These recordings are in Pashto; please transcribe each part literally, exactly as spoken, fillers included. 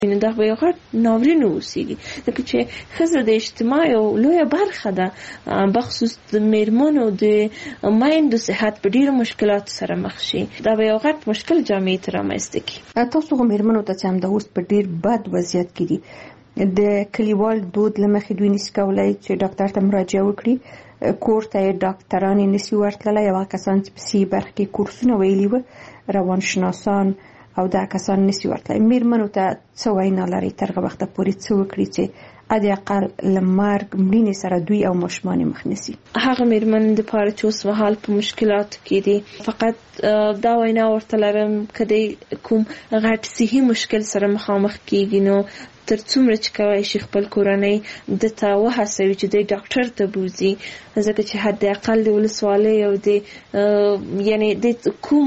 نو دا به یو غټ ناورین اوسېږي، ځکه چې ښځه د اجتماع یو لویه برخه ده، بخصوص د میرمنو د میندو صحت په ډېرو مشکلاتو سره مخ شي. دا به یو غټ مشکل جامعې ته رامنځته کړي. تاسو خو میرمنو ته چې همدا اوس په ډېر بد وضعیت کې دي، د کلیوال دود له مخې دوی نشي کولی چې ډاکټر ته مراجعه وکړي، کور ته یې ډاکټران یې نشي ورتللی. یوه کسان چې په سي برخه کې کورسونه ویلي وه، روانشناسان او دا کسان نشي ورتللی. میرمنو ته څه وینا لري تر هغه وخته پورې څه وکړي چې حد اقل له مرګ مړینې سره دوی او ماشومان مخ نشي؟ هغه میرمن دپاره چې اوس مهال په مشکلاتو کې دي، فقط دا وینا ورته لرم که د کوم غټ صحي مشکل سره مخامخ کېږي، نو تر څومره چې کولی شي خپل کورنۍ د ته وهڅوي چې دی ډاکټر ته بوځي، ځکه چې حد اقل د ولسوالۍ او د یعنې د کوم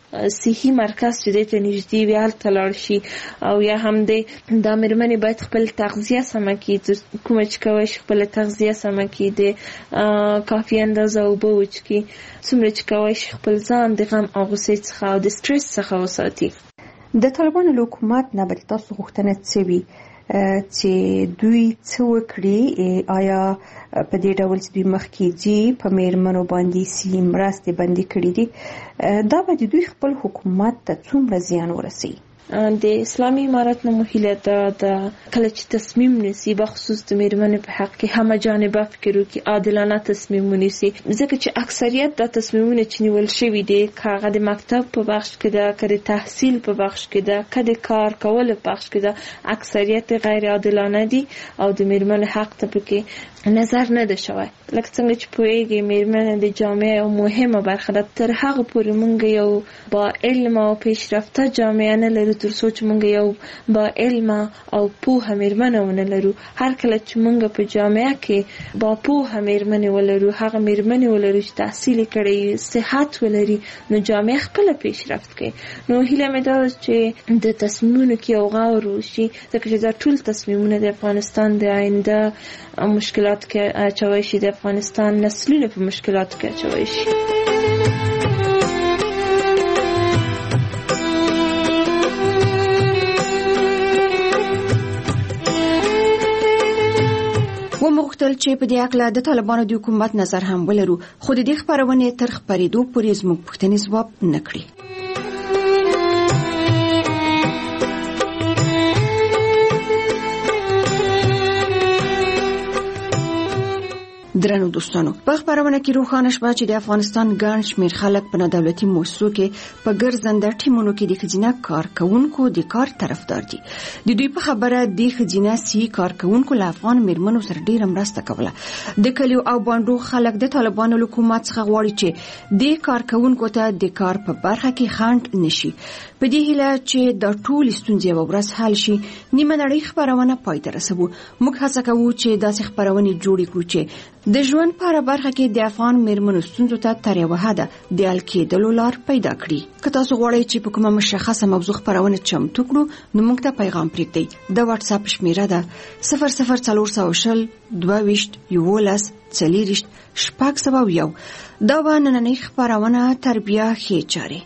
صحي مرکز چې دی ته نږدې وي هلته لاړ شي، او یا هم دی دا میرمنې باید خپل تغذیه سمه کړي، کومه چې کولی شي خپله تغذیه سمه کړي، د کافي اندازه اوبه وڅښي، څومره چې کولی شي خپل ځان د غم او غوسې څخه او د سټرس څخه وساتي. د طالبانو له حکومت نه به تاسو غوښتنه څه وي چې دوی څه وکړي؟ آیا په دې ډول چې دوی مخکې ځي په میرمنو باندې سي مرستې بندي کړي دي، دا به د دوی خپل حکومت ته څومره زیان ورسوي؟ د اسلامي امارت نه مهیله ده د کله چې تصمیم نیسي بخصوص د میرمنې په حق کې همه جانبه فکر وکړي، عادلانه تصمیم ونیسي، ځکه چې اکثریت دا تصمیمونه چې نیول شوي دي که هغه د مکتب په بخش کې ده، که د تحصیل په بخش کې ده، که د کار کولو په بخش کې ده، اکثریت غیر عادلانه دي او د میرمنې حق ته پکې نظر نه ده شوی. لکه څنګه چې پوهیږي میرمنې د جامعه یو مهمه برخه ده. تر هغه پورې موږ یو با علم او پیشرفته جامعه نه لرو تر څو چې موږ یو با علم او پوهه میرمنه ونه لرو. هر کله چې موږ په جامعه کې با پوهه میرمنې ولرو، هغه میرمنې ولرو چې تحصیل کړي، صحت ولري، نو جامعه خپله پیشرفت کوي. نو هیله مې دا چې د تصمیمونو کې یو غور وشي، ځکه چې دا ټول تصمیمونه د افغانستان د آینده مشکلات کې اچوي شي، د افغانستان نسلونه په مشکلات کې اچوي شي. ومغتل چې په دې اړه د طالبانو د حکومت نظر هم ولرو، خو د دې خبرونه تر خبرېدو پورې زموږ پوښتنې ځواب نه کړي. درنو دوستانو، په خبرونه کې روښانه شوه چې د افغانستان ګڼ شمېر خلک په نادولتي مؤسسو کې په ګرځنده ټیمونو کې د ښځینه کارکوونکو د کار طرفدار دي. د دوی په خبره د ښځینه سي کارکوونکو له افغان میرمنو سره ډېره مرسته کوله. د کلیو او بانډو خلک د طالبانو له حکومت څخه غواړي چې د کارکوونکو ته د کار په برخه کې خنډ نشي. په دې هیله چې د ټول ستونزې یوه ورځ حل شي، نیمه نړۍ خبرونه پای ته رسوو. موږ هڅه کوو چې داسې خبرونې جوړې کړو چې د ژوند په هره برخه کې د افغان میرمنو ستونزو ته تر یوه حده د حل کېدلو لار پیدا کړي. که تاسو غواړئ چې په کومه مشخصه موضوع خبرونه چمتو کړو، نو موږ ته پیغام پرېږدئ. د واتس اپ شمیره ده صفر صفر څلور سوه شل دوه ویشت یولس څلېرویشت شپږ سوه یو. دا به نننۍ خبرونه تربیه ښې چارې.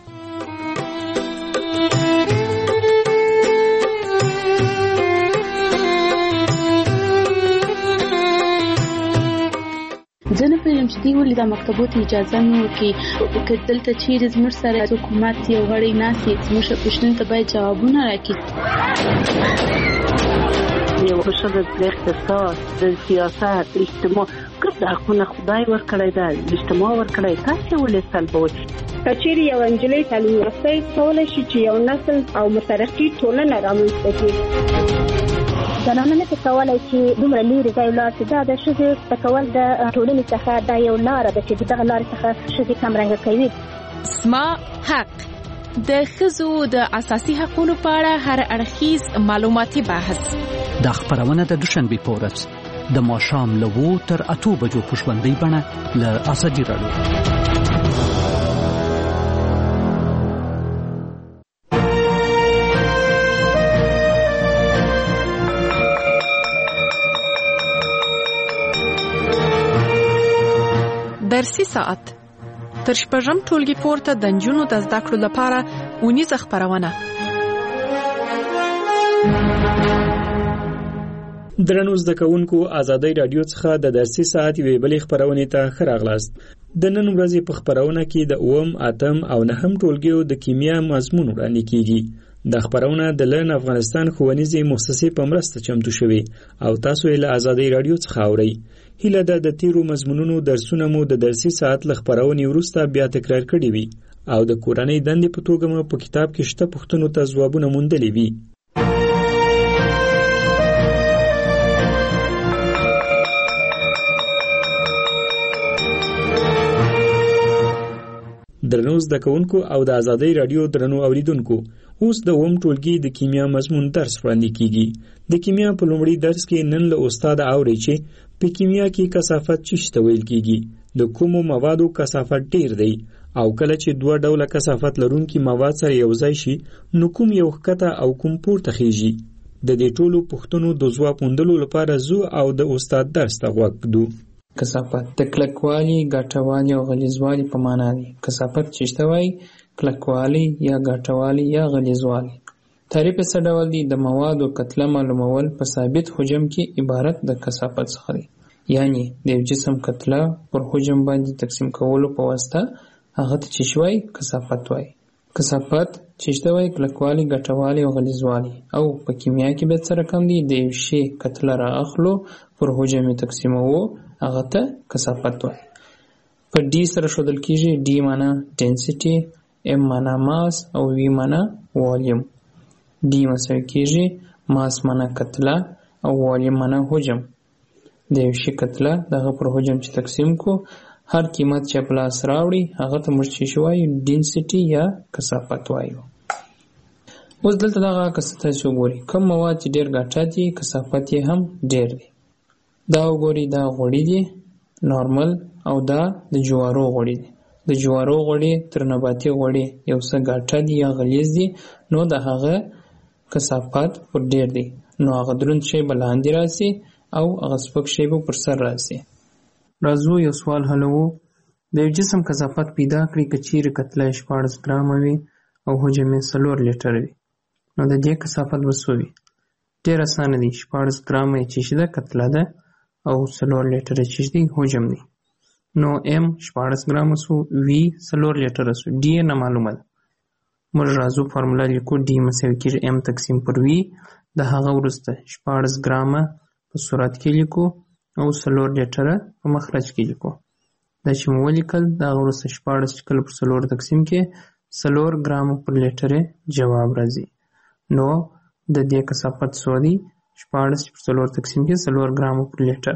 زه نه پوهېږم چې دوی ولې دا مکتبو ته اجازه نه ورکوي. که دلته چیرې زموږ سره حکومت یو غړی ناست وي، زموږ پوښتنو ته باید جوابونه راکړي. یو ښځه د اقتصاد، د سیاست، اجتماع ګډ حقونه خدای ورکړی ده، اجتماع ورکړی، تاسې ولې سلبوئ؟ که چیرې یوه نجلۍ تعلیم یافته کولی شي چې یو نسل او مترقي ټولنه رامنځته کړي. زنانه نه کولی چې دومره لرې ځای ولاړ شي. دا د ښځې زده کول د ټولنې څخه دا یو لاره ده چې دغه لارې څخه ښځې کمرنګه کوي. زما حق د ښځو د اساسي حقوقو په اړه هر اړخیز معلوماتي بحث. دا خبرونه د دوشنبې په ورځ د ماښام له اوو تر اتو بجو په ژوندۍ بڼه له ازادي راډیو. درسي ساعت تر شپږم ټولګي پورته د نجونو د زده کړو لپاره اونیزه خبرونه. درنو زده کوونکو ازادۍ رادیو څخه د درسي ساعت یوې بلې خپرونې ته ښه راغلاست. د نن ورځې په خپرونه کې د اووم، اتم او نهم ټولګیو د کیمیا مضمون وړاندې کیږي. د خپرونه د لن افغانستان ښوونیزې مؤسسې په مرسته چمتو شوې او تاسو یې له ازادۍ رادیو څخه اورئ. هیله ده د تیرو مضمونونو درسونه مو د درسي ساعت له خپرونې وروسته بیا تکرار کړي وي او د کورنۍ دندې په توګه مو په کتاب کې شته پوښتنو ته ځوابونه موندلي وي. درنو زده کوونکو او د ازادۍ رادیو درنو اوریدونکو، اوس د اووم ټولګي د کیمیا مضمون درس وړاندې کیږي. د کیمیا په لومړي درس کې نن له استاد اوري چې په کیمیا کې کثافت څه ته ویل کیږي، د کومو موادو کثافت ډیر دی او کله چې دوه ډوله کثافت لرونکي مواد سره یو ځای شي نو کوم یو ښکته او کوم پورته خیږي. د دې ټولو پوښتنو د ځواب موندلو لپاره زو او د استاد درس ته غوږ ږدو. کثافت د کلکوالي، ګاټوالي او غلیظوالي په معنا دی. کثافت چې ته وایي کلکوالي یا ګاټوالي یا غلیظوالي. تعریف یې څه ډول دی؟ د موادو کتله معلومول په ثابت حجم کې عبارت د کثافت څخه دی. یعنی د یو جسم کتله پر حجم باندې تقسیم کولو په واسطه هغه ته چې شوی کثافت وایي. کثافت چې ته وایي کلکوالي، ګاټوالي او غلیظوالي. او په کیمیا کې به څه رقم دی؟ د یو شی کتله را اخلو پر حجم یې تقسیموو هغه ته کثافت وایي. په ډي سره ښودل کیږي. ډي معنا ډینسټي، ام معنا ماس او وی معنا والیوم. ډي مساوي کیږي ماس معنا کتله او والیوم معنا حجم. د یو شي کتله دغه پر حجم چې تقسیم کو هر قیمت چې په لاس راوړي هغه ته موږ چې وایو ډینسټي یا کثافت وایو. اوس دلته دغه کثافت تاسو وګورئ، کوم مواد چې ډیر ګاټه دي کثافت یې هم ډیر دی. دا وګورئ، دا غوړي دي نارمل او دا د جوارو غوړي دي. د جوارو غوړي تر نباتي غوړي یو څه ګاټه دي یا غلیظ دي، نو د هغه کثافت پر ډیر دی. نو هغه دروند شی به لاندې راسي او هغه سپک شی به پر سر راسي. راځو یو سوال حلوو. د یو جسم کثافت پیدا کړئ که چیرې کتله شپاړس ګرامه وي او حجم یې څلور لیټر وي، نو د دې کثافت به څو وي؟ ډېر اسانه دی. شپاړس ګرامه یې چې ده کتله ده او څلور لیټره چې دی حجم دی. نو ام شپاړس ګرامه سو، وی څلور لیټره سو، ډي نه معلومه ده. موږ راځو فارموله لیکو. ډي مساوي کېږي ام تقسیم پر وی. د هغه وروسته شپاړس ګرامه په صورت کې لیکو او څلور لیټره په مخرج کې لیکو. دا چې مو ولیکل د هغه وروسته شپاړس چې کله پر څلور تقسیم کې څلور ګرامه پر لیټره جواب راځي. نو د دې کثافت څو دی؟ شپاړس پر څلور تقسیم کې څلور ګرامه پر لیټر.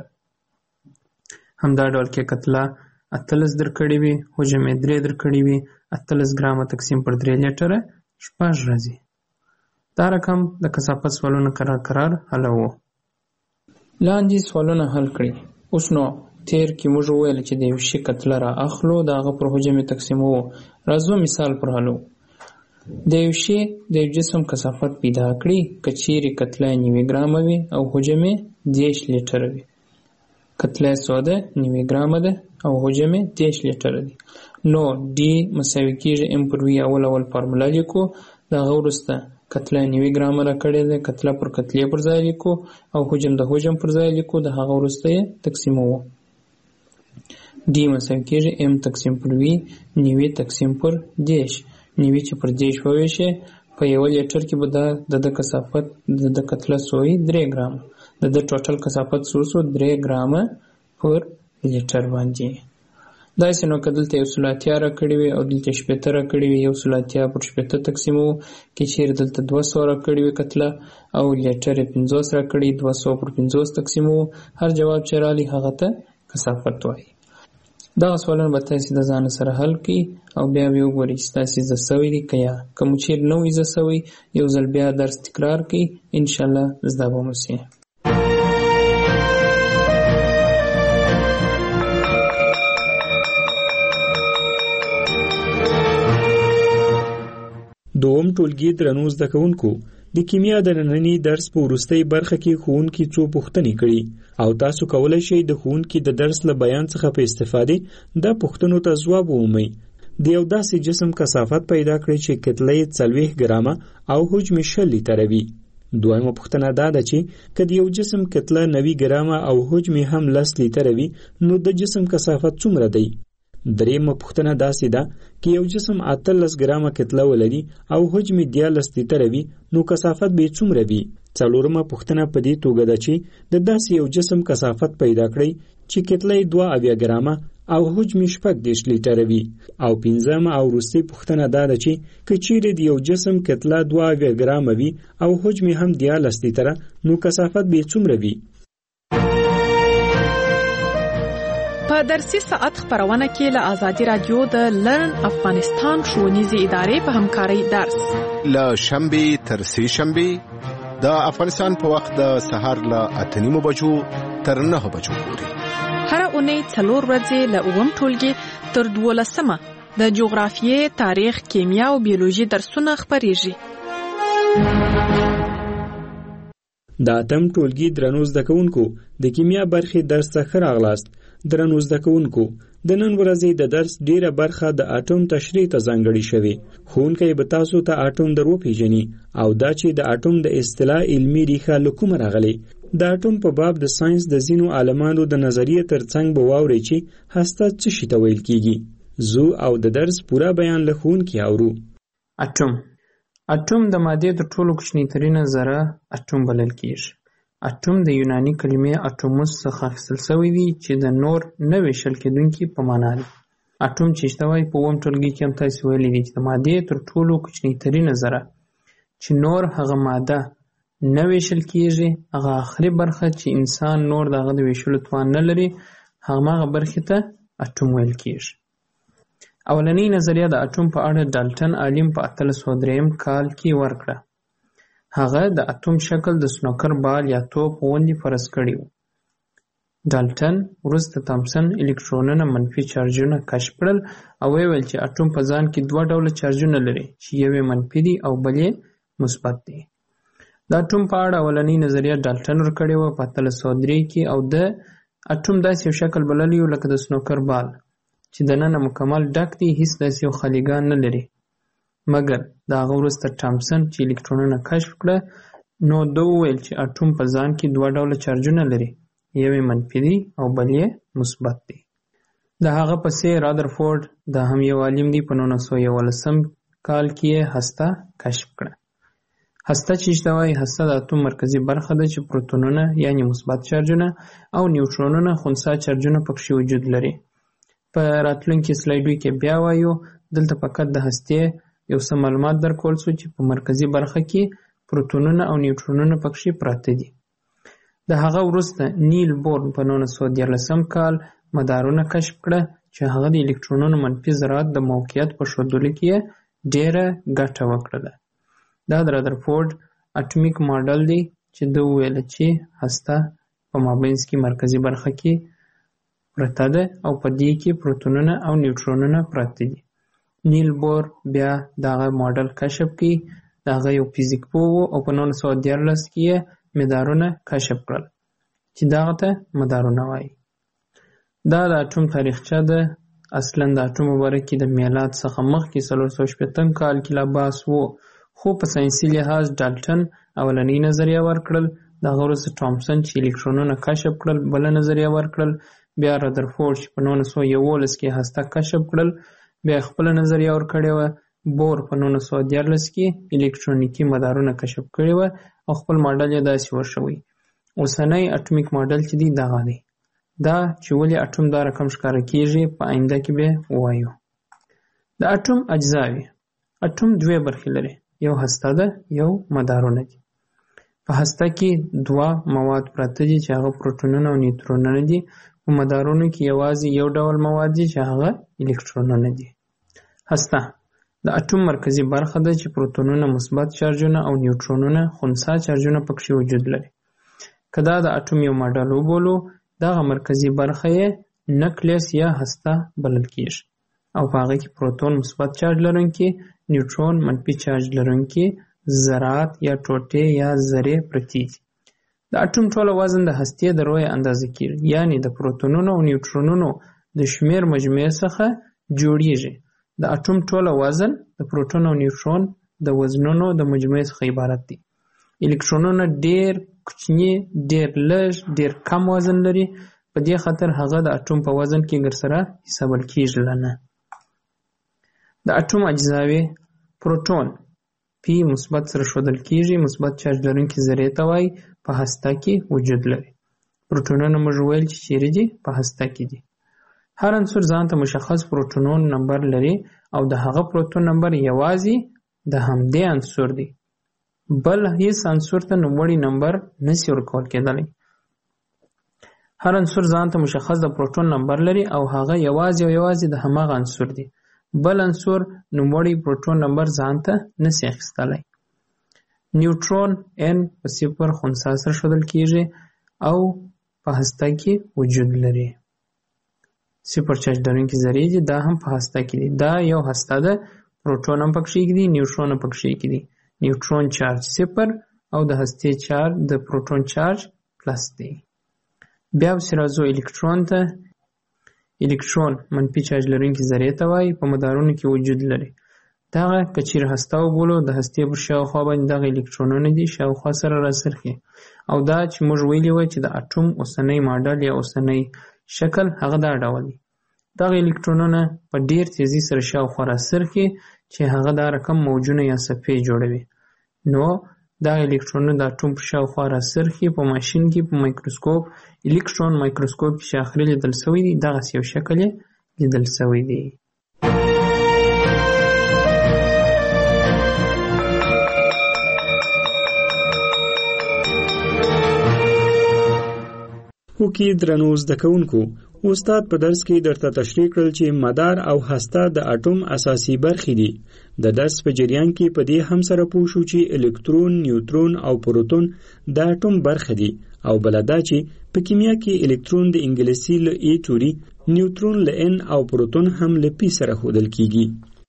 همدا ډول کې کتله اتلس درکړې وي، حجم یې درې درکړې وي، اتلس ګرامه تقسیم پر درې لیټره شپږ راځي. دا رقم د کثافت سوالونه قرار قرار حلوو. لاندې سوالونه حل کړئ. اوس نو تیر کې موږ وویل چې د یو شي کتله را اخلو د هغه پر حجم یې تقسیموو. راځو مثال پر حلو. د یو شي د یو جسم کثافت پیدا کړي که چیرې کتله نوي ګرامه وي او حجم یې دېرش لیټره وي. کتله یې څو ده؟ نوي ګرامه ده او حجم یې دېرش لیټره دی. نو ډي مساوي کېږي ام پر وي. اول اول فارموله لیکو. د هغه وروسته کتله نوي ګرامه را کړې ده، کتله پر کتلې پر ځای لیکو او حجم د حجم پر ځای لیکو. د هغه وروسته یې تقسیموو. ډي مساوي کېږي ام تقسیم پر وي نوي تقسیم پر دېرش. نوي چې پر دېرش وویشې په یو لیټر کې به دا د د کثافت د د کتله سوی درې ګرامه. د د ټوټل کثافت څو سو؟ درې ګرامه پر لیټر باندې. داسې نو که دلته یو سل اتیا را کړي وي او دلته شپېته را کړي وي، یو سل اتیا پر شپېته تقسیموو. که چیرې دلته دوه سوه را کړي وي کتله او لیټر یې پنځوس را کړي، دوه سوه پر پنځوس تقسیموو. هر جواب چې راغلی هغه ته کثافت وایي. دغه سوالونه به تاسې د ځان سره حل کړئ او بیا به وګورئ چې تاسې زده سوي دي که یا. که مو چیرې نه وي زده سوي یو ځل بیا درس تکرار کړئ، انشاءالله زده به مو سي. دوم ټولګي درنو زده کوونکو، د کیمیا د ننني درس په وروستۍ برخه کې ښوونکي څو پوښتنې کړي او تاسو کولی شئ د ښوونکي د درس له بیان څخه په استفادې دا پوښتنو ته ځواب ومومئ. د یو داسې جسم کثافت پیدا کړئ چې کتله یې څلوېښت ګرامه او حجم یې شل لیټره وي. دویمه پوښتنه دا ده چې که د یو جسم کتله نوي ګرامه او حجم هم لس لیتره وي نو د جسم کثافت څومره دی؟ دریمه پوښتنه داسې ده که یو جسم اتلس ګرامه کتله ولري او حجم دیارلس لیتره وي نو کثافت به څومره وي؟ څلورمه پوښتنه په دې توګه ده چې د داسې یو جسم کثافت پیدا کړئ چې کتله یې دوه اویا ګرامه او حجم شپږ دېرش لیتره وي. او پنځمه او وروستۍ پوښتنه دا ده چې که چیرې د یو جسم کتله دوه اویا ګرامه وي او حجم هم دیارلس لیتره نو کثافت به څومره وي؟ په درسي ساعت خبرونه کې له آزادي رادیو د لرن افغانستان ښوونیزې ادارې په همکارۍ درس له شنبې تر سې شنبې د افغانستان په وخت د سهار له اته نیمو بجو تر نهه بجو پورې هر اونۍ څلور ورځې له اووم ټولګي تر دولسمه د جغرافیې، تاریخ، کیمیا او بیولوژي درسونه خپریږي. د اتم ټولګي درنو زده کوونکو د کیمیا برخې درس ته ښه راغلاست. درنو زده کوونکو د نن ورځې د درس ډیره برخه د اټوم تشریح ته ځانګړې شوې. ښوونکی به تاسو ته اټوم در وپېژني او دا چې د اټوم د اصطلاح علمي ریښه له کومه راغلې. د اټوم په باب د ساينس د ځینو عالمانو د نظریې ترڅنګ به واورئ چې هسته څه شي ته ویل کیږي. زه او د درس پوره بیان له ښوونکي اورو. اټوم اټوم د مادې تر ټولو کوچنی ترینه ذره اټوم بلل کیږي. اټوم د یوناني کلمې اټوموس څخه اخیستل شوی دی چې د نور نه ویشل کېدونکي په معنا دی. اټوم چې شته وایي په اووم ټولګي کې هم تاسې ویلي دي چې د مادې تر ټولو کوچنی ترینه ذره چې نور هغه ماده نه ویشل کیږي، هغه آخري برخه چې انسان نور د هغه د ویشلو توان نه لري، هغه برخې ته اټوم ویل کیږي. اولنۍ نظریه د اټوم په اړه ډالټن عالم په اتلس سوه درېیم کال کې ورکړه. هغه د اټوم شکل د سنوکر بال یا توپ غوندې فرض کړی و. ډالټن وروسته تامسن الکترونونه منفي چارجونه کشف کړل او ویل چې اټوم په ځان کې دوه ډوله چارجونه لري چې یو یې منفي دی او بل یې مثبت دی. د اټوم په اړه اولنۍ نظریه ډالټن ورکړې وه په اتلس سوه درې کې او د اټوم داسې یو شکل بللی و لکه د سنوکر بال چې دننه مکمل ډک دی، هیڅ داسې یو خالیګان نه لري. مګر د هغه وروسته تامسن چې الکترونونه کشف کړه نو ده وویل چې اټوم په ځان کې دوه ډوله چارجونه لري، یو یې منفي دی او بل یې مثبت دی. د هغه پسې رادرفورد دا هم یو عالم دی په نولس سوه یولسم کال کې یې هسته کشف کړه. هسته چې شته وایي هسته د اټوم مرکزي برخه ده چې پروتونونه یعنی مثبت چارجونه او نیوټرونونه خنثی چارجونه پکښې وجود لري. په راتلونکي سلایډو کې بیا وایو. دلته فقط د هستې یو څه معلومات درکول شو چې په مرکزي برخه کې پروتونونه او نیوټرونونه پکښې پراته دي. د هغه وروسته نیل بورن په نولس سوه دیارلسم کال مدارونه کشف کړه چې هغه د الکترونونو منفي ذرات د موقعیت په ښودلو کې یې ډېره ګټه وکړله. دا د رادرفورد اټمیک ماډل دی چې ده وویله چې هسته په مابینځ کې مرکزي برخه کې پرته ده او په دې کې پروتونونه او نیوټرونونه پراته دي. نیل بور بیا دغه ماډل کشف کړي. دغه یو فزیک پوه و او په نولس سوه دیارلس کې یې مدارونه کشف کړل چې دغه ته مدارونه وایي. دا د اټوم تاریخچه ده. اصلا د اټوم په باره کې د میلاد څخه مخکې څلور سوه شپېتم کال کې لا بحث و، خو په ساینسي لحاظ ډالټن اولنۍ نظریه ورکړل. دغه وروسته تامسن چې الکترونونه کشف کړل بله نظریه ورکړل. بیا رادرفورد چې په نولس سوه یولس کې هسته کشف کړل بیا خپله نظریه ورکړې وه. بور په نولس سوه دیارلس کې الکترونیکي مدارونه کشف کړي وه او خپل ماډل یې داسې ورشوی. اوسنی اټومیک ماډل چې دی دغه دی. دا چې ولې اټوم دا رقم ښکاره کیږي په آینده کې به ووایو. د اټوم اجزاوې. اټوم دوه برخې لري، یو هسته ده یو مدارونه دي. په هسته کې دوه مواد پراته دي چې هغه پروتونونه او نیوټرونونه دي. په مدارونو کې یوازې یو ډول مواد دي چې هغه الکترونونه دي. هسته د اټوم مرکزي برخه ده چې پروتونونه مثبت چارجونه او نیوټرونونه خنثی چارجونه پکښې وجود لري. که دا د اټوم یو ماډل وبولو دغه مرکزي برخه یې نکلیس یا هسته بلل کیږي او په هغه کې پروتون مثبت چارج لرونکي، نیوټرون منفي چارج لرونکي ذرات یا ټوټې یا ذرې پرتې دي. د اټوم ټوله وزن د هستې د رویه اندازه کیږي، یعنی د پروتونونو او نیوټرونونو د شمیر مجموعې څخه جوړیږي. د اټوم ټوله وزن د پروتون او نیوټرون د وزنونو د مجموعې څخه عبارت دی. الکترونونه ډیر کوچني، ډیر لږ، ډیر کم وزن لري، په دې خاطر هغه د اټوم په وزن کې ګرسره حسابل کیږي لنه. د اټوم اجزاوي پروټون پی مثبت سره ښودل کیږي، مثبت چارج لرونکي ذرې ته وایي، په هسته کې وجود لري. پروټونونه موږ ویل چې چیرې دي؟ په هسته کې دي. هر عنصر ځان ته مشخص پروټونون نمبر لري او د هغه پروټون نمبر یوازې د همدې عنصر دی، بل هیڅ عنصر ته نوموړی نمبر نشي ورکول کېدلی. هر عنصر ځان ته مشخص د پروټون نمبر لري او هغه یوازې او یوازې د هماغه عنصر دی، بل عنصر نوموړی پروټون نمبر ځان ته نشي اخیستلی. نیوټرون ان په صفر خنثی سره ښودل کیږي او په هسته کې وجود لري. صفر چارج لرونکي ذرې دي، دا هم په هسته کې دي. دا یو هسته ده، پروټون هم پکښې دي، نیوټرون هم پکښې دي. نیوټرون چارج صفر او د هستې چارج د پروټون چارج پلس دی. بیا پسې راځو الکترون ته. الکترون منفي چارج لرونکي ذرې ته وایي، په مدارونو کې وجود لري. دغه که چیرې هسته وبولو، د هستې پر شاوخوا باندې دغه الکترونونه دي شاوخوا سره راڅرخي، او دا چې موږ ویلي وای چې د اټوم اوسنی ماډل یا اوسنی شکل هغه دا ډول دی. دغه الکترونونه په ډیر تیزی سره شاوخوا راڅرخي چې هغه دا رقم موجونه یا صفحې جوړوي. نو دغه الکترونونه د اټوم په شاوخوا راڅرخي. په ماشین کې په مایکروسکوپ، الکترون مایکروسکوپ کې چې اخري لیدل سوی دی، دغسې یو شکل یې لیدل سوی دی. وکي درنو زده کوونکو، استاد په درس کې درته تشریح کړل چې مدار او هسته د اټوم اساسي برخې دي. د درس په جریان کې په دې هم سره پوه شو چې الکترون، نیوټرون او پروټون د اټوم برخې دي، او بل دا چې په کیمیا کې الکترون د انګلیسي له ای توري، نیوټرون له ان او پروټون هم له پی سره ښودل کیږي.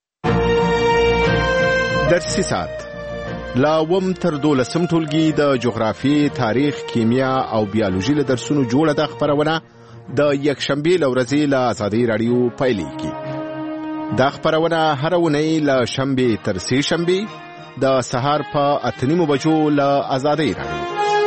درسي ساعت لا وم تر دولسم ټولګي د جغرافیې، تاریخ، کیمیا او بیولوژي له درسونو جوړه ده خپرونه د یکشنبې له ورځې له ازادۍ راډیو پیلېږي. دا خپرونه هره اونۍ له شنبې تر سې شنبې د سهار په اته نیمو بجو له ازادۍ راډیو.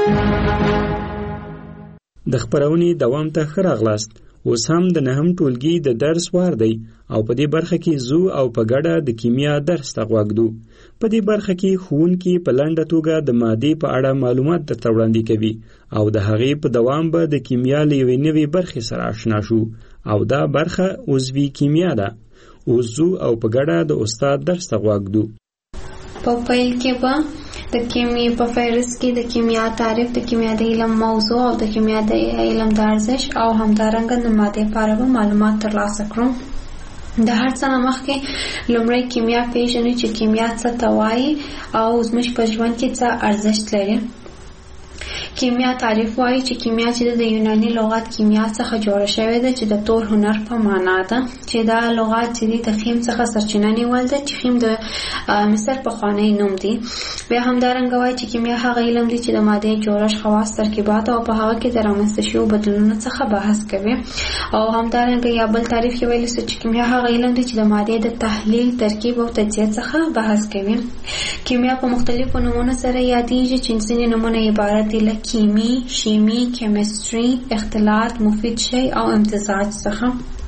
د خپرونې دوام ته ښه راغلاست. اوس هم د نهم ټولګي د درس وار دی او په دې برخه کې زو او په ګډه د کیمیا درس ته غوږ دو. په دې برخه کې ښوونکي په لنډه توګه د مادې په اړه معلومات درته وړاندې کوي او د هغې په دوام به د کیمیا له یوې نوې برخې سره آشنا شو، او دا برخه عضوي کیمیا ده. اوس زو او په ګډه د استاد درس ته غوږ دو. په پیل کې به د کیمیا په فهرست کې د کیمیا تعریف، د کیمیا د علم موضوع او د کیمیا د علم د ارزښت او همدارنګه د مادې په اړه معلومات ترلاسه کړو. د هر څه نه مخکې لومړی کیمیا پیژنو چې کیمیا څه ته وایي او زموږ په ژوند کې څه ارزښت لري. کیمیا تعریف وایي چې کیمیا چې د یوناني لغت کیمیا څخه جوړه شوې ده چې د تور هنر په معنا ده، چې دا لغت چې د خیم څخه سرچینه نیول ده چې خیم د مصر پخوانی نوم دی. بیا همدارنګه وایي چې کیمیا هغه علم دی چې د مادې جوړښت، خواص، ترکیبات او په هغه کې د رامنځته شویو بدلونونو څخه بحث کوي. او همدارنګه یا بل تعریف کې ویل چې کیمیا هغه علم دی چې د مادې د تحلیل، ترکیب او تجزیه څخه بحث کوي. کیمیا په مختلفو نومونو سره یادېږي چې ځینې نومونه عبارت دي له کیمی، شیمی، کیمستري، اختلاط، مفید شی او امتزاج څخه.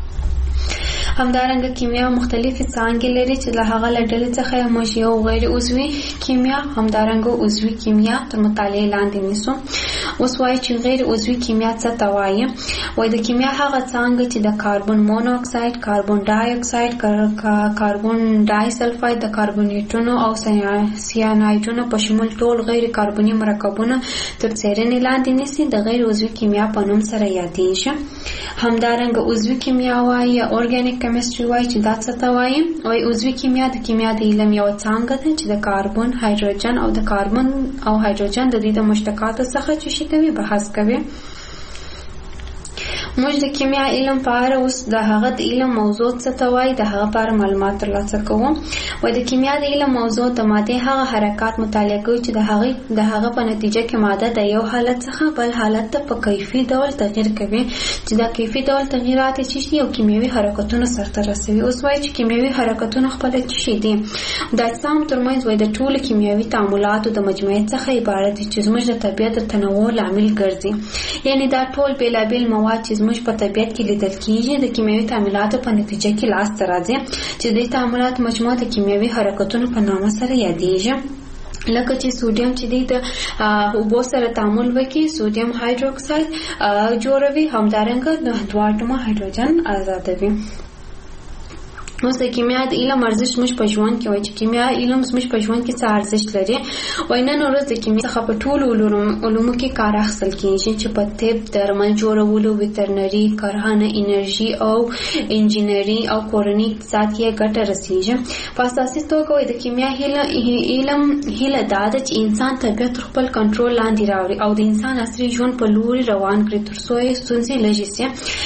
همدارنګه کیمیا مختلفې څانګې لري چې له هغه له ډلې څخه موږ یو غیر عضوي کیمیا، همدارنګه عضوي کیمیا تر مطالعې لاندې نیسو. اوس وایي چې غیر عضوي کیمیا څه ته وایي؟ وایي د کیمیا هغه څانګه چې د کاربن مونو اکساید، کاربن ډای اکساید، کاربن ډای سلفاید، د کاربونیټونو او سیانایډونو په شمول ټول غیر کاربني مرکبونه تر څیړنې لاندې نیسي، د غیر عضوي کیمیا په نوم سره یادېږي. همدارنګه عضوي کیمیا وایي یا ارګانیک کیمستري وایي چې دا څه ته وایي؟ وایي عضوي کیمیا د کیمیا د علم یوه څانګه ده چې د کاربن، هایدروجن او د کاربن او هایدروجن د دې د مشتقاتو څخه چې شي کوي بحث کوي. موږ د کیمیا علم په اړه اوس د هغه د علم موضوع څه ته وایي د هغه په اړه معلومات ترلاسه کوو. وایي د کیمیا د علم موضوع د مادې هغه حرکات مطالعه کوي چې د هغه د هغه په نتیجه کې ماده د یو حالت څخه بل حالت ته په کیفي ډول تغیر کوي چې دا کیفي ډول تغیرات چې یو کیمیاوي حرکتونه سرته رسوي. اوس وایي چې کیمیاوي حرکتونه خپل شي دي د اجسام ترمنځ وایي د ټولو کیمیاوي تعاملاتو د مجموعې څخه عبارت دي چې زموږ د طبیعت د تنوع لامل ګرځي. یعنی دا ټول بیلابیل مواد چې زموږ په طبیعت کې لیدل کیږي د کیمیاوي تعاملاتو په نتیجه کې لاس ته راځي چې د تعاملات مجموعه د کیمیاوي حرکتونو په نامه سره یادېږي. لکه چې سوډیم چې دی د اوبو سره تعامل وکړي سوډیم هایدروکساید جوړوي، همدارنګه د دوه اتومه هایدروجن آزادوي. اوس د کیمیا د علم ارزښت موږ په ژوند کې وایي چې کیمیا علم موږ په ژوند کې څه ارزښت لري. وایي نن ورځ د کیمیا څخه په ټولو علومو کې کار اخیستل کېږي چې په طب، درمل جوړولو، ویترنري، کرهڼه، انرژي او انجینري او کورني اقتصاد کې ګټه رسېږي. په اساسي توګه وایي د کیمیا علم هیله دا ده چې انسان طبیعت تر خپل کنټرول لاندې راوړي او د انسان عصري ژوند په لوري روان کړي تر څو یې ستونزې لږې شي.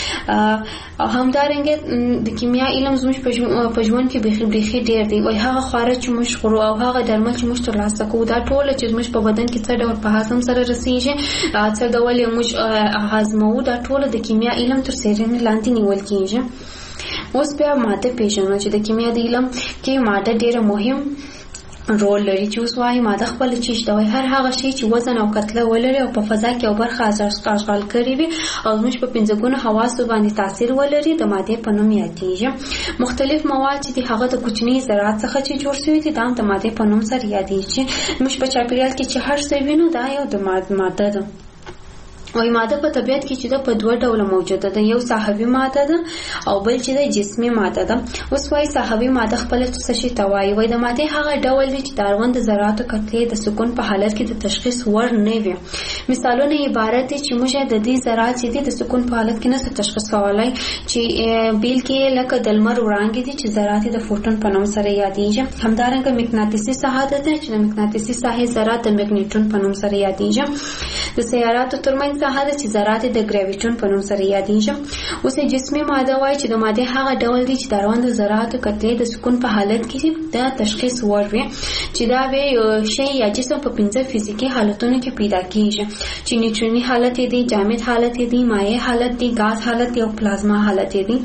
او همدارنګه د کیمیا علم زموږ په په ژوند کې بیخي بیخي ډېر دی. وایي هغه خواړه چې موږ خورو او هغه درمل چې موږ ترلاسه کوو دا ټول چې موږ په بدن کې څه ډول په هضم سره رسېږي، څه ډول یې موږ هضموو، دا ټول د کیمیا علم تر څېړنې لاندې نیول کېږي. اوس بیا ماده پېژنو چې د کیمیا د علم کې ماده ډېره مهم رول لري. چې اوس وایي ماده خپل چیش دا وایي هر هغه شی چې وزن او کتله ولري او په فضا کې او برخه اشغال کړي وي او موږ په پنځه ګونو حواسو باندې تاثیر ولري د ماده په نوم یادېږي. مختلف مواد چې هغه د کوچني ذرات څخه چې جوړ شوي دي دا د ماده په نوم سره یادېږي. موږ په چاپیریال کې چې هر څه وینو دا یو د ماده ده. وایي ماده په طبیعت کې چې ده په دوه ډوله موجوده ده، یو ساحوي ماده ده او بل چې ده جسمي ماده ده. اوس وایي ساحوي ماده خپل څه شي ته وایي. وایي د مادې هغه ډول دی چې د اړوند ذراتو کتلې د سکون په حالت کې د تشخیص وړ نه وي. مثالونه عبارت دي چې موږ د دې ذرات چې دي د سکون په حالت کې نشو تشخیص کولای، چې بیل کې لکه د لمر وړانګې دي چې ذرات د فوټون په نوم سره یادېږي. همدارنګه مقناطیسي ساحه ده چې د مقناطیسي ساحې ذرات د مګنیټون په نوم سره یادېږي. د سیاراتو ترمنځ ساحه ده چې ذرات د ګراویټون په نوم سره یادېږي. اوس جسمي ماده وایي چې د مادې هغه ډول دی چې د اړوند ذراتو کتلې د سکون په حالت کې د تشخیص وړ وي، چې دا به شی یا جسم په پنځه فزیکي حالتونو کې پیدا کیږي چې نیوټروني حالت دی، جامد حالت دی، مایع حالت دی، غاز حالت دی او پلازما حالت دی.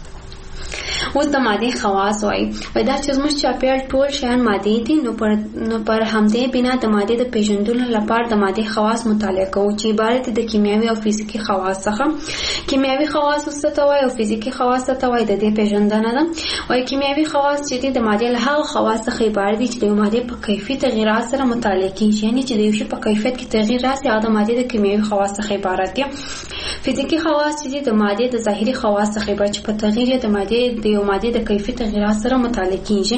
اوس د مادې خواص وایي دا چې زموږ چاپیریال ټول شیان مادې دي، نو پر نو پر همدې بنا د مادې د پیژندلو لپاره د مادې خواص مطالعه کوو چې عبارت دي د کیمیاوي او فزیکي خواص څخه. کیمیاوي خواص څه ته وایي او فزیکي خواص څه ته وایي د دې پیژندنه ده. وایي کیمیاوي خواص چې دي د مادې له هغو خواص څخه عبارت دي چې د مادې په کیفي تغیرات سره مطالعه کیږي، یعنی چې د یو شي په کیفیت کې تغیر راسي هغه د مادې د کیمیاوي خواص څخه عبارت دي. فزیکي خواص چې دي د مادې د ظاهري خواص څخه عبارت چې په تغیر د مادې د یو مادې د کیفي تغیرات سره مطالعه کیږي.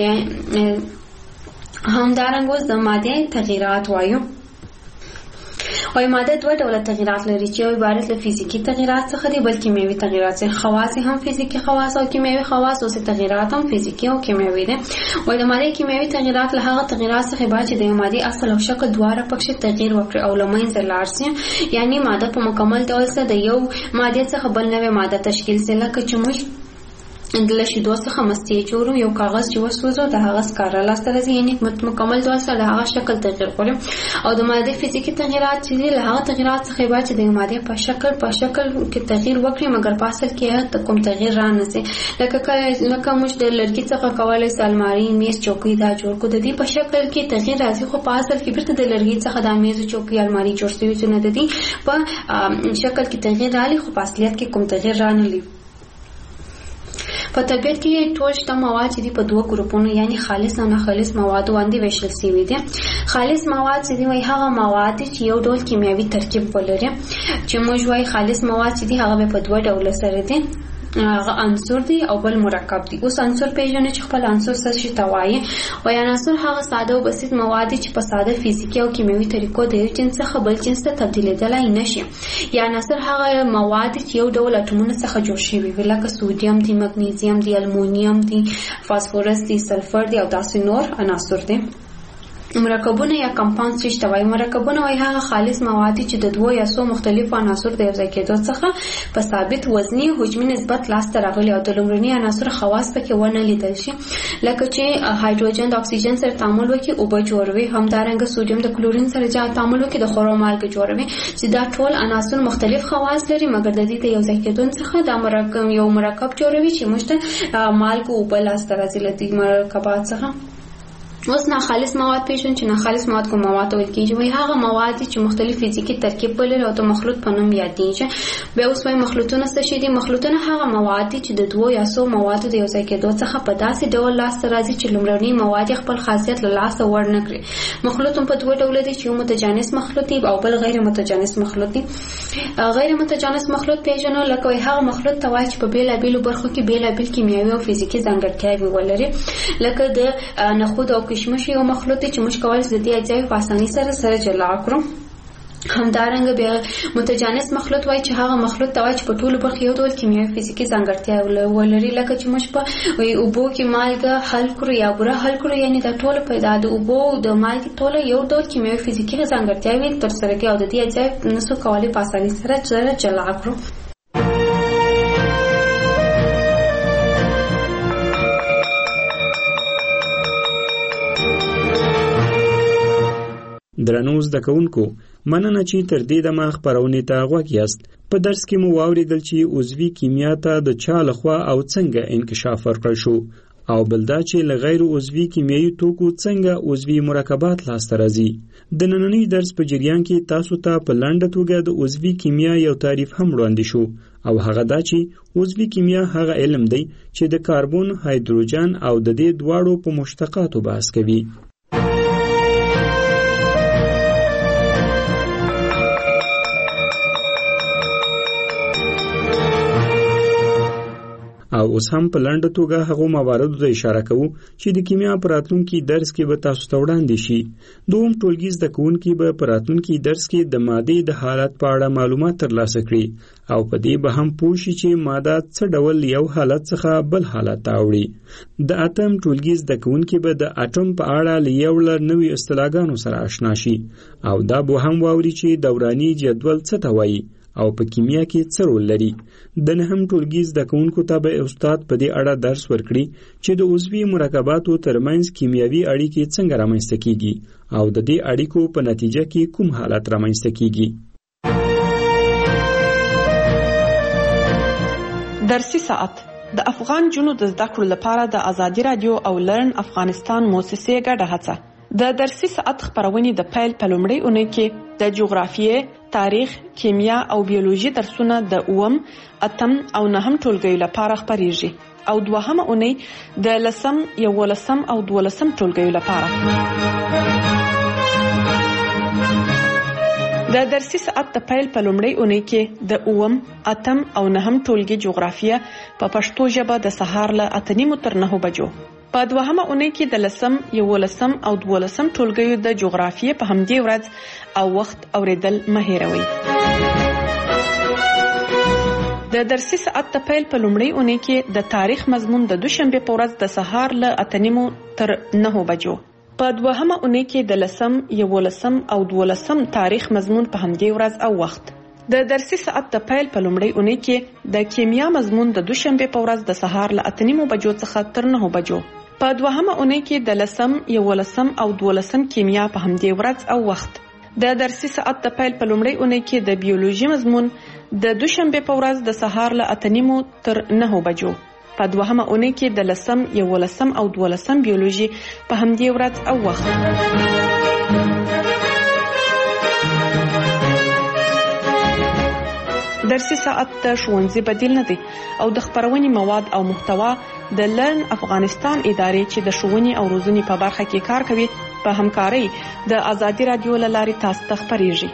همدارنګه اوس د مادې تغیرات وایو. وایي ماده دوه ډوله تغیرات لري چې یو عبارت له فزیکي تغیرات څخه دي بل کیمیاوي تغیرات څخه. خواص هم فزیکي خواص او کیمیاوي خواص او تغیرات هم فزیکي او کیمیاوي دي. وایي د مادې کیمیاوي تغیرات له هغه تغیرات څخه عبارت چې د مادې اصل او شکل دواړه پکې تغیر وکړي او له منځه لاړ شي، یعنی ماده په مکمل ډول سره د یو ماده څخه بل نوې ماده تشکیل شي. لکه چې موږ د شیدو څخه مستې جوړو، یو کاغذ چې وسوځو د هغه سکاره لاسته راځي، یعنی مکمل ډول سره د هغه شکل تغیر کړي. او د مادې فزیکي تغیرات چې دي له هغه تغیرات څخه عبارت چې د مادې په شکل په شکل کې تغیر وکړي مګر په اصل کې کوم تغیر را نه شي. لکه لکه موږ د لرګي څخه کولای سو الماري، میز، چوکۍ دا جوړ کړو، د دې په شکل کې تغیر راځي خو په اصل کې بیرته د لرګي څخه د میز، چوکۍ، الماري جوړ شوی چې نه د دې په شکل کې تغیر راځي خو په اصلیت کې کوم تغیر را نه لري. په طبیعت کې ټول شته مواد چې دي په دوه ګروپونو یعنی خالص او ناخالص مواد باندې ویشل شوي دي. خالص مواد چې دي وایي هغه مواد چې یو ډول کیمیاوي ترکیب ولري. چې موږ وایي خالص مواد چې دي هغه په دوه ډول سره دي، هغه عنصر دی او بل مرکب دی. اوس عنصر پیژنې چې خپل عنصر څه شي ته وایي. وایي عنصر هغه ساده او بسیط مواد چې په ساده فزیکي او کیمیاوي طریقو د یو جنس څخه بل جنس ته تبدیلېدلای نشي. یا عنصر هغه مواد چې یو ډول اټومونو څخه جوړ شوي وي، لکه سوډیم دی، مګنیزیم دی، المونیم دی، فاسفورس دی، سلفر دی او داسې نور عناصر دي. مرکبونه یا کمپاوند څه ته وایي؟ مرکبونه وایي هغه خالص مواد چې د دوه یا څو مختلفو عناصر د یو ځای کېدو څخه په ثابت وزني حجمي نسبت لاسته راغلي او د لومړني عناصر خواص پکې ونه لیدل شي، لکه چې هایدروجن د اکسیجن سره تعامل وکړي اوبه جوړوي، همدارنګه سوډیم د کلورین سره تعامل وکړي د خورو مالګه جوړوي، چې دا ټول عناصر مختلف خواص لري مګر د دې د یو ځای کېدو څخه دا مرکب یو مرکب جوړوي چې موږ ته مالګه اوبه لاسته راځي له دې مرکبات څخه. اوس ناخالص مواد پیژنو چې ناخالص مواد کوم مواد ویل کېږي؟ وایي هغه مواد چې مختلف فزیکي ترکیب ولري او د مخلوط په نوم یادېږي. بیا اوس وایي مخلوطونه څه شي دي؟ مخلوطونه هغه مواد دي چې د دوه یا څو موادو د یو ځای کېدو څخه په داسې ډول لاسته راځي چې لومړني مواد خپل خاصیت له لاسه ور نه کړي. مخلوط هم په دوه ډوله دي چې یو متجانس مخلوط دی او بل غیر متجانس مخلوط دی. غیر متجانس مخلوط پیژنو لکه وایي هغه مخلوط ته وایي چې په بېلابېلو برخو کې بېلابېل کیمیاوي او فزیکي ځانګړتیاوې ولري، لکه د نخود او کشمش یو مخلوط چې موږ کولی شو د دې اجزاوې په اسانۍ سره سره جلا کړو. همدارنګه بیا متجانس مخلوط وایي چې هغه مخلوط ته وایي چې په ټولو برخو یو ډول کیمیاوي فزیکي ځانګړتیا ولري، لکه چې موږ په اوبو کې مالګه حل کړو یا بوره حل کړو، یعنې دا ټوله پیدا د اوبو د مالګې ټوله یو ډول کیمیاوي فزیکي ځانګړتیاوې ترسره کوي او د دې اجزاوې نسو کولی په اسانۍ سره سره جلا کړو. درنو زده کوونکو، مننه چې تر دې دمه خپرونې ته غوږ یاست. په درس کې مو واورېدل چې عضوي کیمیا ته د چا لخوا او څنګه انکشاف ورکړل شو، او بل دا چې له غیر عضوي کیمیاوي توکو څنګه عضوي مرکبات لاسته راځي. د نننۍ درس په جریان کې تاسو ته په لنډه توګه د عضوي کیمیا یو تعریف هم وړاندې شو، او هغه دا چې عضوي کیمیا هغه علم دی چې د کاربن، هایدروجن او د دې دواړو په مشتقاتو بحث کوي. او اوس هم په لنډه توګه هغو مواردو ته اشاره کوو چې د کیمیا په راتلونکي درس کې به تاسو ته وړاندې شي. دوهم ټولګي زده کوونکي به په راتلونکي درس کې د مادې د حالت په اړه معلومات ترلاسه کړي او په دې به هم پوه شي چې ماده څه ډول یو حالت څخه بل حالت ته اوړي. د اتم ټولګي زده کوونکي به د اټوم په اړه له یو له نوي اصطلاحګانو سره آشنا شي او دا به هم واوري چې دوراني جدول څه ته وایي او په کیمیا کې څه رول لري. د نهم ټولګي زده کوونکو ته به استاد په دې اړه درس ورکړي چې د عضوي مرکباتو ترمنځ کیمیاوي اړیکې څنګه رامنځته کیږي او د دې اړیکو په نتیجه کې کوم حالت رامنځته کیږي. درسي ساعت د افغان جنو د زده کړو لپاره د ازادي رادیو او لرن افغانستان موسسې ګډه هڅه. د درسي ساعت خبرونې د پیل په لومړۍ اونۍ کې د جغرافیې، تاریخ، کیمیا او بیولوژي درسونه د اووم، اتم او نهم ټولګیو لپاره خپریږي او دوهمه اونۍ د لسم، یولسم او دولسم ټولګیو لپاره. د درسي ساعت د پیل په لومړۍ اونۍ کې د اووم، اتم او نهم ټولګي جغرافیه په پښتو ژبه د سهار له اته نیمو تر نهو بجو. په دوهمه اونۍ کې د لسم، یولسم او دولسم ټولګیو د جغرافیې په همدې ورځ او وخت اوریدل مه هېروئ. د درسي ساعت د پیل په لومړۍ اونۍ کې د تاریخ مضمون د دوشنبه په ورځ د سهار له اته نیمو تر نهو بجو. په دوهمه اونۍ کې د لسم، یولسم او دولسم تاریخ مضمون په همدې ورځ او وخت. د درسي ساعت د پیل په لومړۍ اونۍ کې د کیمیا مضمون د دوشنبه په ورځ د سهار له اته نیمو بجو څخه تر نهو بجو. په دوهمه اونۍ کې د لسم، یولسم او دولسم کیمیا په همدې ورځ او وخت. د درسي ساعت د پیل په لومړۍ اونۍ کې د بیولوژي مضمون د دوشنبه په ورځ د سهار له اته نیمو تر نهو بجو. په دوهمه اونۍ کې د لسم، یولسم او دولسم بیولوژي په همدې ورځ او وخت. درسي ساعت د ښوونځي بدیل نه دی او د خپرونې مواد او محتوا د لرن افغانستان ادارې چې د ښوونې او روزنې په برخه کې کار کوي په همکارۍ د ازادي رادیو له لارې تاسو ته خپریږي.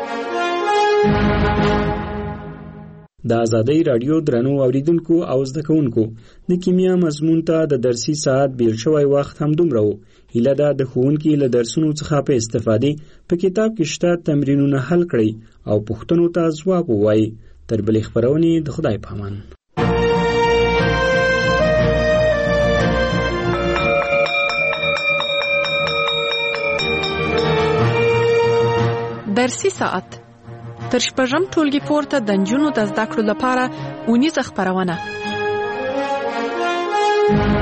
د ازادي رادیو درنو اوریدونکو او زده کوونکو، د کیمیا مضمون ته د درسي ساعت بیل شوی وخت هم دومره و. هیله ده د ښوونکي له درسونو څخه په استفادې په کتاب کې شته تمرینونه حل کړئ او پوښتنو ته ځواب ووایئ. تر بلې خپرونې د خدای په امان. درسي ساعت تر شپږم ټولګي پورته د نجونو د زده کړو لپاره اونیزه خپرونه